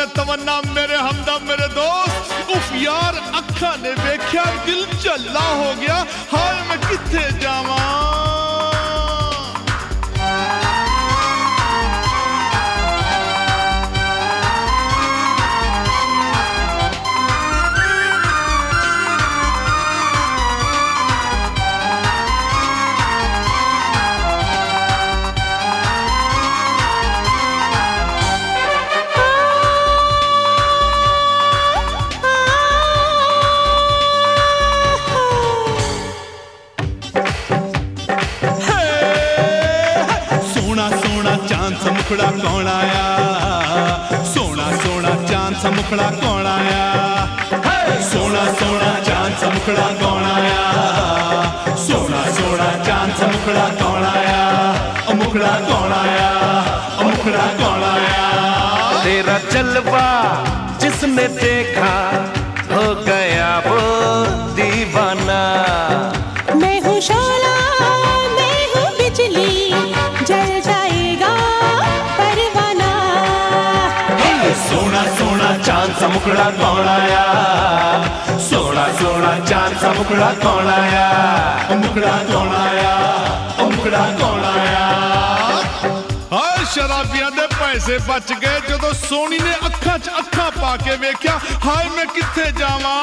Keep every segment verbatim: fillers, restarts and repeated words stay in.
ने तमन्ना मेरे हमदम मेरे दोस्त उफ यार अखा ने वेख्या दिल झल्ला हो गया हाय मैं किथे जावा मुखड़ा कौन आया सोना सोना चांद सा मुखड़ा कौन आया सोना सोना चांद सा मुखड़ा कौन आया सोना सोना चांद सा मुखड़ा कौन आया ओ मुखड़ा कौन आया ओ मुखड़ा कौन आया तेरा जलवा जिसने देखा हो गया वो दीवाना मैं हूँ शोला मैं हूँ बिजली जल जाएगा सोना सोना चांद सा मुखड़ा कौन आया सोना सोना चांद सा मुखड़ा कौन आया मुखड़ा कौन आया मुखड़ा कौन आया हाय शराबियां दे पैसे बच गए जो सोनी ने अखा च अखा पाके वेख्या हाय मैं किथे जावा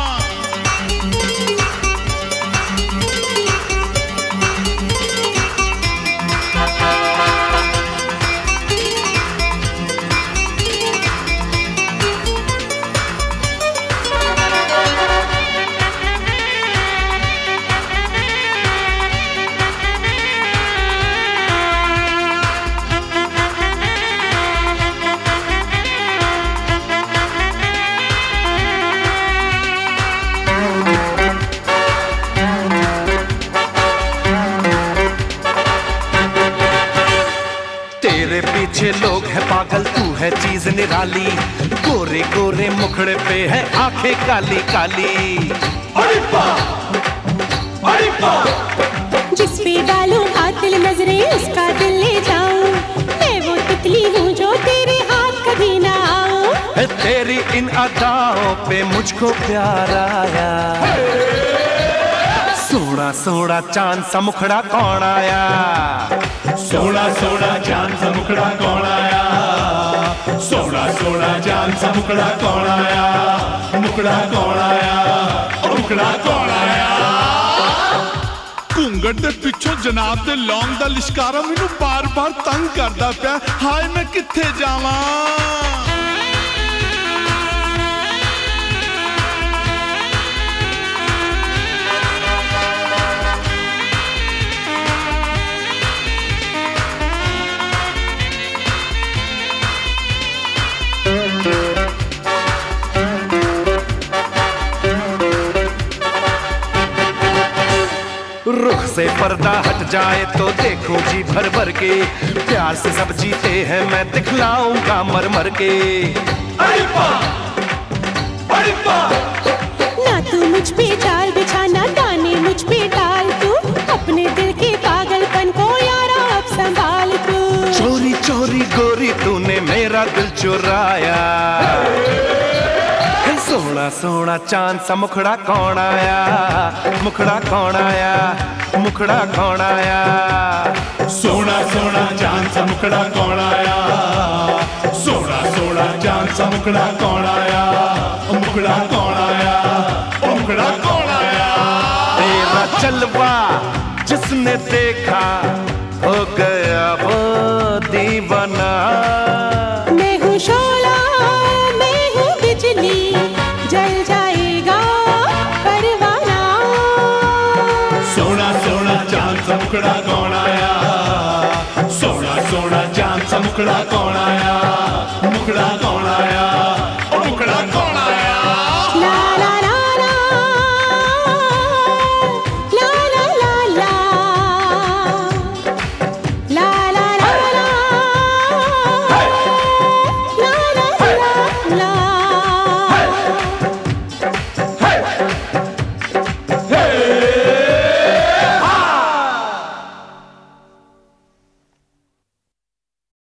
पीछे लोग हैं पागल तू है चीज निराली गोरे गोरे मुखड़े पे है आंखें काली काली अरे बा, अरे बा। जिस पे डालूं आतिल नजरें उसका दिल ले जाऊं मैं वो तितली हूँ जो तेरे हाथ कभी ना आऊं तेरी इन अदाओं पे मुझको प्यार आया सोना सोना चांद सा मुखड़ा कौन आया सोना सोना चांद सा मुखड़ा कौन आया सोना सोना चांद सा मुखड़ा कौन आया मुखड़ा कौन आया मुखड़ा कौन आया घूंगट दे पिछों जनाब दे लौंग दा लिशकारा मैनू बार बार तंग करदा पिया हाय मैं किथे जावां रुख से पर्दा हट जाए तो देखूं जी भर भर के प्यार से सब जीते हैं मैं दिखलाऊंगा मर मर के अरे बा, अरे बा। ना तू मुझ पे जाल बिछाना दाने मुझ पे डाल तू अपने दिल के पागलपन को यारा अब संभाल तू चोरी चोरी गोरी तूने मेरा दिल चुराया सोना सोना चांद सा मुखड़ा कौन आया मुखड़ा कौन आया मुखड़ा कौन आया सोना सोना चांद सा मुखड़ा कौन आया सोना सोना चांद सा मुखड़ा कौन आया मुखड़ा कौन आया मुखड़ा कौन आया तेरा जलवा जिसने देखा हो गया वो दीवाना मैं हूँ शोला मैं हूँ बिजली जल जाएगा परवाना सोना सोना चांद सा मुखड़ा कौन आया सोना सोना चांद सा मुखड़ा कौन